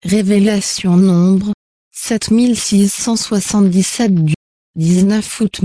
Révélation Nombre 7677 du 19 août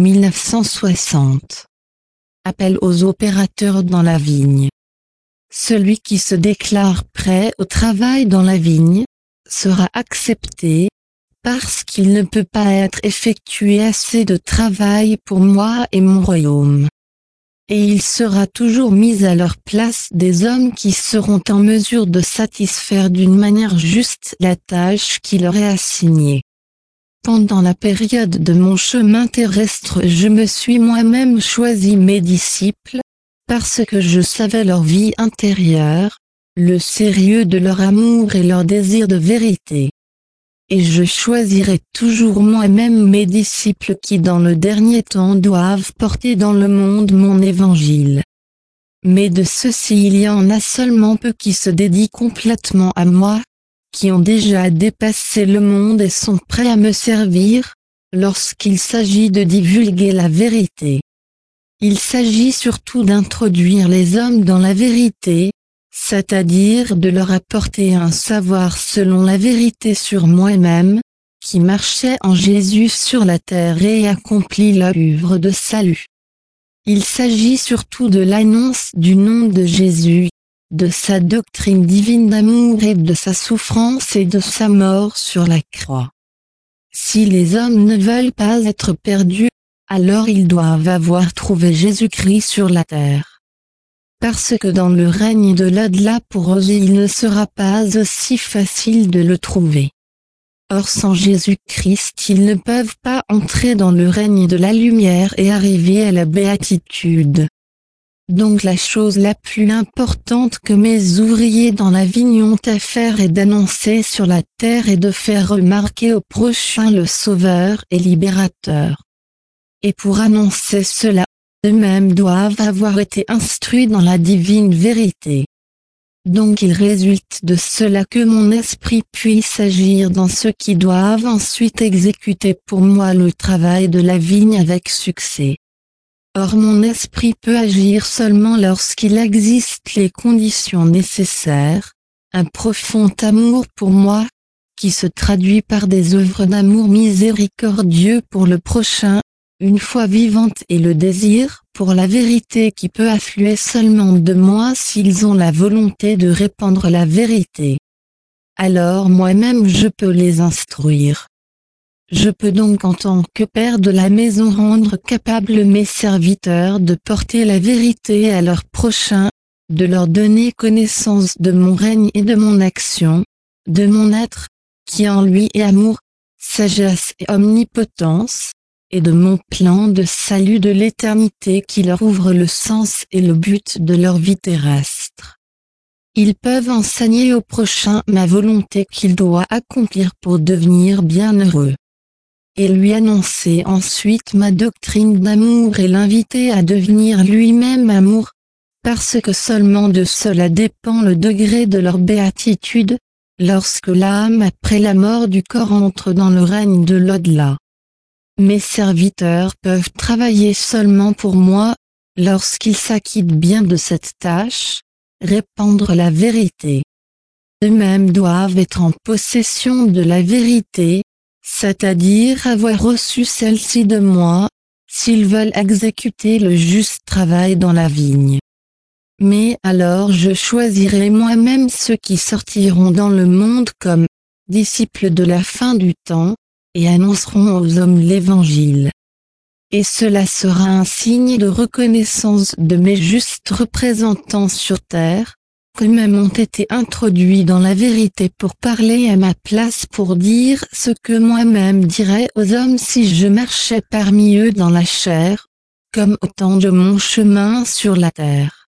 1960. Appel aux opérateurs dans la vigne. Celui qui se déclare prêt au travail dans la vigne sera accepté, parce qu'il ne peut pas être effectué assez de travail pour moi et mon royaume. Et il sera toujours mis à leur place des hommes qui seront en mesure de satisfaire d'une manière juste la tâche qui leur est assignée. Pendant la période de mon chemin terrestre, je me suis moi-même choisi mes disciples, parce que je savais leur vie intérieure, le sérieux de leur amour et leur désir de vérité. Et je choisirai toujours moi-même mes disciples qui dans le dernier temps doivent porter dans le monde mon évangile. Mais de ceux-ci il y en a seulement peu qui se dédient complètement à moi, qui ont déjà dépassé le monde et sont prêts à me servir, lorsqu'il s'agit de divulguer la vérité. Il s'agit surtout d'introduire les hommes dans la vérité, c'est-à-dire de leur apporter un savoir selon la vérité sur moi-même, qui marchait en Jésus sur la terre et accomplit l'œuvre de salut. Il s'agit surtout de l'annonce du nom de Jésus, de sa doctrine divine d'amour et de sa souffrance et de sa mort sur la croix. Si les hommes ne veulent pas être perdus, alors ils doivent avoir trouvé Jésus-Christ sur la terre. Parce que dans le règne de l'au-delà pour eux il ne sera pas aussi facile de le trouver. Or sans Jésus-Christ ils ne peuvent pas entrer dans le règne de la lumière et arriver à la béatitude. Donc la chose la plus importante que mes ouvriers dans la vigne ont à faire est d'annoncer sur la terre et de faire remarquer au prochain le Sauveur et Libérateur. Et pour annoncer cela, eux-mêmes doivent avoir été instruits dans la divine vérité. Donc il résulte de cela que mon esprit puisse agir dans ceux qui doivent ensuite exécuter pour moi le travail de la vigne avec succès. Or mon esprit peut agir seulement lorsqu'il existe les conditions nécessaires, un profond amour pour moi, qui se traduit par des œuvres d'amour miséricordieux pour le prochain, une foi vivante et le désir pour la vérité qui peut affluer seulement de moi s'ils ont la volonté de répandre la vérité. Alors moi-même je peux les instruire. Je peux donc en tant que père de la maison rendre capables mes serviteurs de porter la vérité à leurs prochains, de leur donner connaissance de mon règne et de mon action, de mon être, qui en lui est amour, sagesse et omnipotence, et de mon plan de salut de l'éternité qui leur ouvre le sens et le but de leur vie terrestre. Ils peuvent enseigner au prochain ma volonté qu'il doit accomplir pour devenir bienheureux. Et lui annoncer ensuite ma doctrine d'amour et l'inviter à devenir lui-même amour, parce que seulement de cela dépend le degré de leur béatitude, lorsque l'âme après la mort du corps entre dans le règne de l'au-delà. Mes serviteurs peuvent travailler seulement pour moi, lorsqu'ils s'acquittent bien de cette tâche, répandre la vérité. Eux-mêmes doivent être en possession de la vérité, c'est-à-dire avoir reçu celle-ci de moi, s'ils veulent exécuter le juste travail dans la vigne. Mais alors je choisirai moi-même ceux qui sortiront dans le monde comme disciples de la fin du temps, et annonceront aux hommes l'évangile. Et cela sera un signe de reconnaissance de mes justes représentants sur terre, qu'eux-mêmes ont été introduits dans la vérité pour parler à ma place pour dire ce que moi-même dirais aux hommes si je marchais parmi eux dans la chair, comme au temps de mon chemin sur la terre.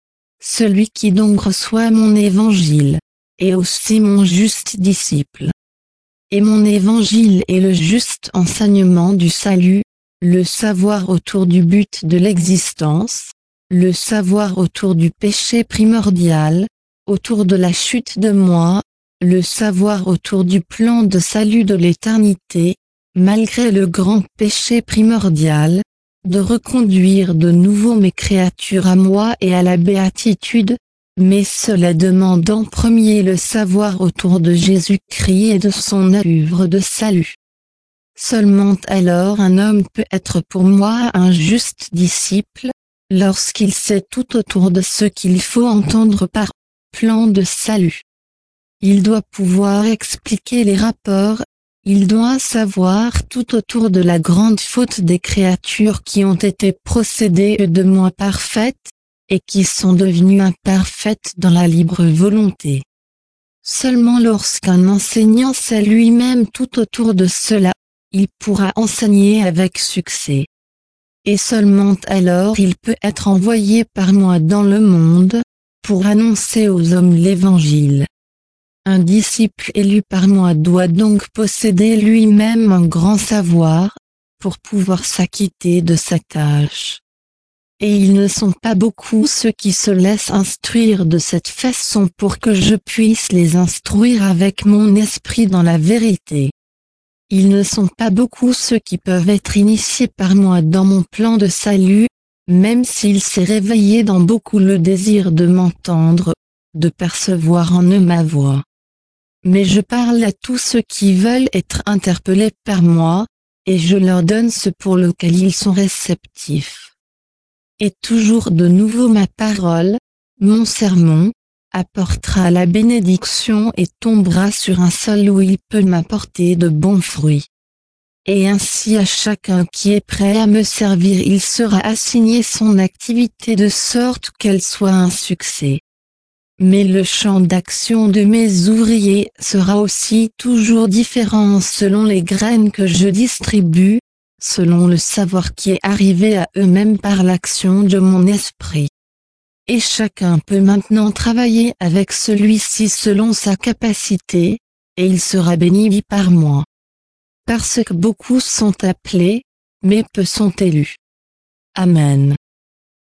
Celui qui donc reçoit mon évangile, est aussi mon juste disciple. Et mon évangile est le juste enseignement du salut, le savoir autour du but de l'existence, le savoir autour du péché primordial, autour de la chute de moi, le savoir autour du plan de salut de l'éternité, malgré le grand péché primordial, de reconduire de nouveau mes créatures à moi et à la béatitude, mais cela demande en premier le savoir autour de Jésus-Christ et de son œuvre de salut. Seulement alors un homme peut être pour moi un juste disciple, lorsqu'il sait tout autour de ce qu'il faut entendre par plan de salut. Il doit pouvoir expliquer les rapports, il doit savoir tout autour de la grande faute des créatures qui ont été procédées de moins parfaites, et qui sont devenues imparfaites dans la libre volonté. Seulement lorsqu'un enseignant sait lui-même tout autour de cela, il pourra enseigner avec succès. Et seulement alors il peut être envoyé par moi dans le monde, pour annoncer aux hommes l'Évangile. Un disciple élu par moi doit donc posséder lui-même un grand savoir, pour pouvoir s'acquitter de sa tâche. Et ils ne sont pas beaucoup ceux qui se laissent instruire de cette façon pour que je puisse les instruire avec mon esprit dans la vérité. Ils ne sont pas beaucoup ceux qui peuvent être initiés par moi dans mon plan de salut, même s'il s'est réveillé dans beaucoup le désir de m'entendre, de percevoir en eux ma voix. Mais je parle à tous ceux qui veulent être interpellés par moi, et je leur donne ce pour lequel ils sont réceptifs. Et toujours de nouveau ma parole, mon sermon, apportera la bénédiction et tombera sur un sol où il peut m'apporter de bons fruits. Et ainsi à chacun qui est prêt à me servir il sera assigné son activité de sorte qu'elle soit un succès. Mais le champ d'action de mes ouvriers sera aussi toujours différent selon les graines que je distribue, selon le savoir qui est arrivé à eux-mêmes par l'action de mon esprit. Et chacun peut maintenant travailler avec celui-ci selon sa capacité, et il sera béni par moi. Parce que beaucoup sont appelés, mais peu sont élus. Amen.